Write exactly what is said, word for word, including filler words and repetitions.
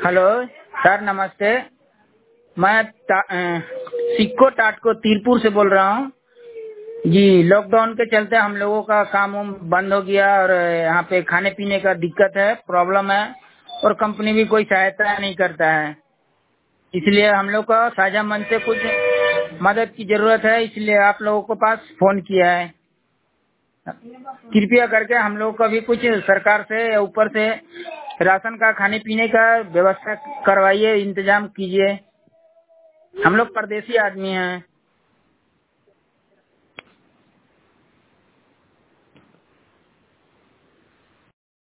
Hello sir, नमस्ते। मैं टा, अ, सिक्को टाटको तीरपुर से बोल रहा हूँ जी। लॉकडाउन के चलते हम लोगों का काम वाम बंद हो गया और यहाँ पे खाने पीने का दिक्कत है, प्रॉब्लम है और कंपनी भी कोई सहायता नहीं करता है। इसलिए हम लोग को साझा मन से कुछ मदद की जरूरत है, इसलिए आप लोगों के पास फोन किया है। कृपया करके हम लोग को भी कुछ सरकार से या ऊपर से राशन का, खाने पीने का व्यवस्था करवाइए, इंतजाम कीजिए। हम लोग परदेसी आदमी हैं।